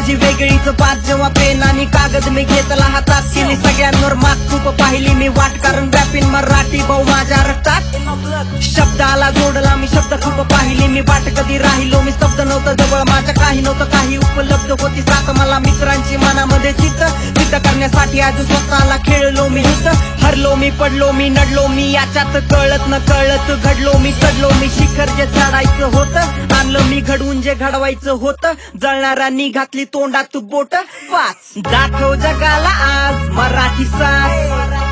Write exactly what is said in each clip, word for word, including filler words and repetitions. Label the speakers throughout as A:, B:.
A: माझी वेगळीच बात जेव्हा पेन आणि कागद मी घेतला हातात, केली सगळ्यांवर मात खूप पाहिली मी वाट, कारण रॅप इन मराठी भाऊ माझ्या रक्तात. शब्दाला जोडला मी शब्द खूप पाहिली मी वाट, कधी राहिलो मी स्तब्ध नव्हतं जवळ माझ्या, काही नव्हतं काही उपलब्ध होती साथ मला मित्रांची मनामध्ये चित्त, सिद्ध करण्यासाठी आज स्वतःला खेळलो मी युद्ध. हरलो मी पडलो मी नडलो मी याच्यात, कळत न कळत घडलो मी चढलो मी शिखर जे चढायचं होतं, आणलं मी घडवून जे घडवायचं होतं, जळणाऱ्यांनी घातली तोंडात बोट. वाच दाखव जगाला आज मराठी साज,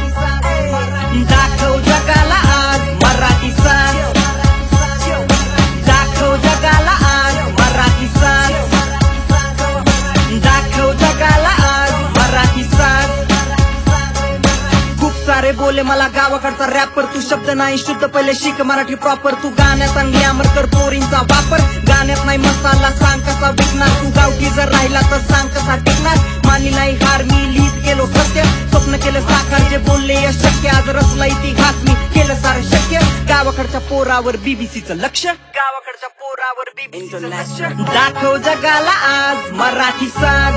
A: दाखव जगाला आज मराठी साज, दाखव जगाला आज मराठी साज, दाखव जगाला आज मराठी साज. खूप सारे बोले मला गावाकडचा रॅपर, तू शब्द नाही शुद्ध पहिले शिक मराठी प्रॉपर. तू गाण्यात आणि अमर कर पोरींचा वापर, गाण्यात नाही मसाला सांग कसा विकणार, तू गावठी जर राहिला तर सांग कसा टिकणार. मानली नाही हार मी लिहित गेलो सत्य, स्वप्न केलं साकार जे बोलले अशक्य, आज रचला इतिहास मी केलं सारं शक्य. गावाकडच्या पोरावर बीबीसीचं लक्ष, गावाकडच्या पोरावर बीबीसीचं लक्ष. दाखव जगाला आज मराठी साज,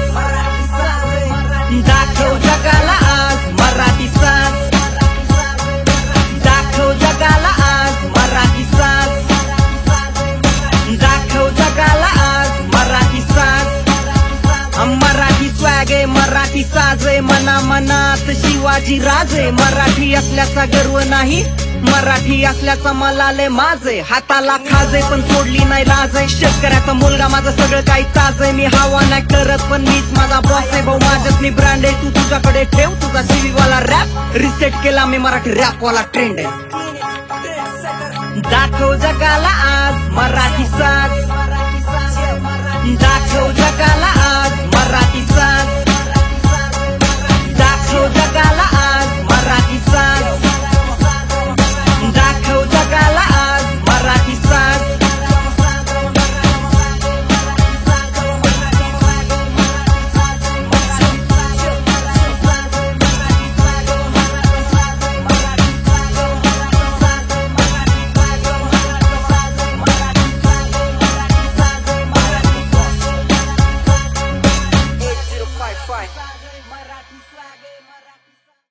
A: दाखव जगाला आज मराठी साज, दाखव जगाला आज मराठी साज, दाखव जगाला आज मराठी साज. मराठी स्वॅग आहे मराठी साज आहे, मना मनात शिवाजी राजे. मराठी असल्याचा गर्व नाही, मराठी असल्याचा मला लय माझे. हाताला खाजे पण सोडली नाही लाज आहे, शेतकऱ्याचा मुलगा माझं सगळं काही ताज आहे. मी हवा नाही करत पण मीच माझा बॉस आहे भाऊ, माझ्याच मी ब्रँड आहे. तू तुझ्याकडे ठेव तुझा सीवी वाला रॅप, रिसेट केला मी मराठी रॅप वाला ट्रेंड आहे. दाखव जगाला आज मराठी साज,